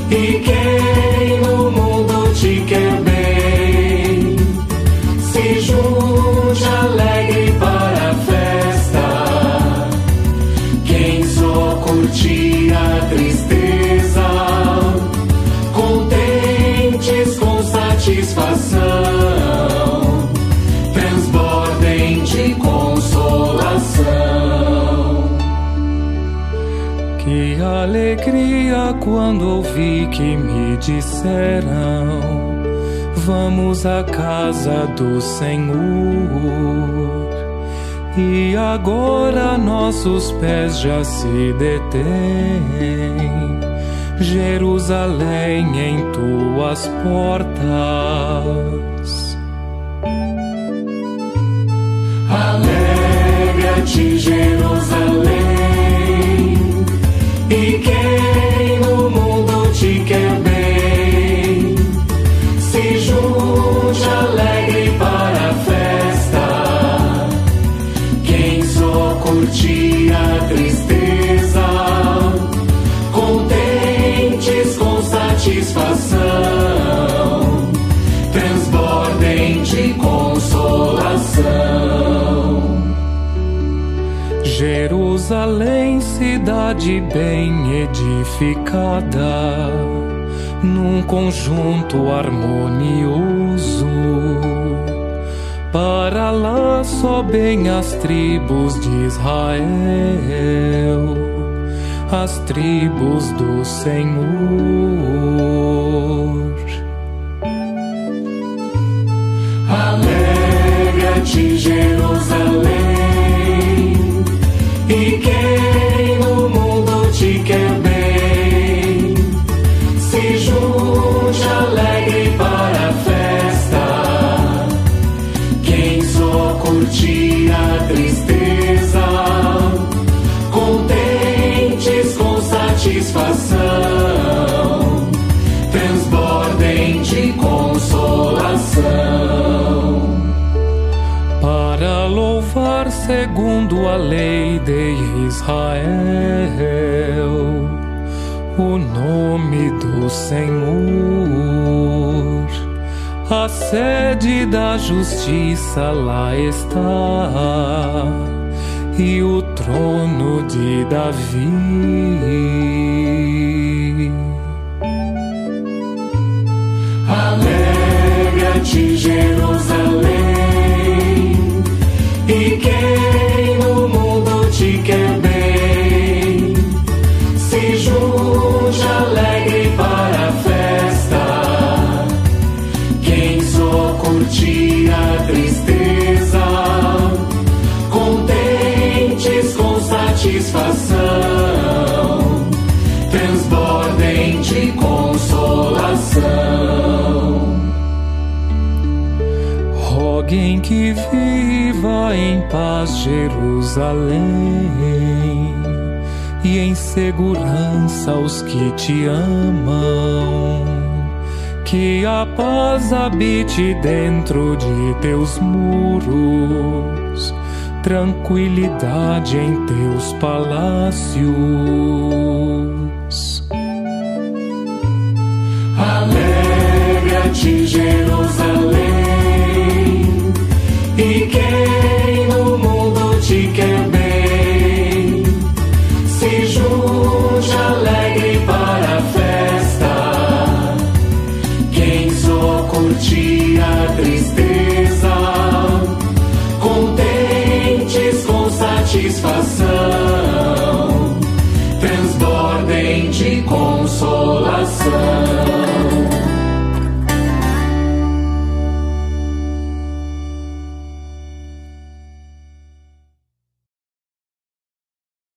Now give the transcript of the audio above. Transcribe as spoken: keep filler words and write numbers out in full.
E quem no mundo te quer bem, se junte alegre para a festa. Quem só curte a tristeza, contentes com satisfação, transbordem de consolação. Que alegria quando ouvi que me disseram: vamos à casa do Senhor. E agora nossos pés já se detêm, Jerusalém, em tuas portas. Alegra-te, Jerusalém, e quem no mundo te quer bem, se junte alegre para a festa. Quem só curte a tristeza, contentes com satisfação, transbordem de consolação. Jerusalém, cidade bem edificada, num conjunto harmonioso, para lá sobem as tribos de Israel, as tribos do Senhor. Alegra-te, Jerusalém, e quem no mundo te quer bem, se junte alegre para a festa. Quem só curte a tristeza, contentes com satisfação, transbordem de consolação. Para louvar segundo a lei de Israel o nome do Senhor, a sede da justiça lá está, e o trono de Davi. Alegra-te, Jerusalém, e quem no mundo te quer bem, se junte alegre para a festa. Quem só curte a tristeza, contentes com satisfação, transbordem de consolação. Roguem que viva em paz Jerusalém, e em segurança os que te amam. Que a paz habite dentro de teus muros, tranquilidade em teus palácios. Alegra-te, Jerusalém, e quem no mundo te quer bem, se junte alegre para a festa. Quem só curte a tristeza, contentes com satisfação, transbordem de consolação.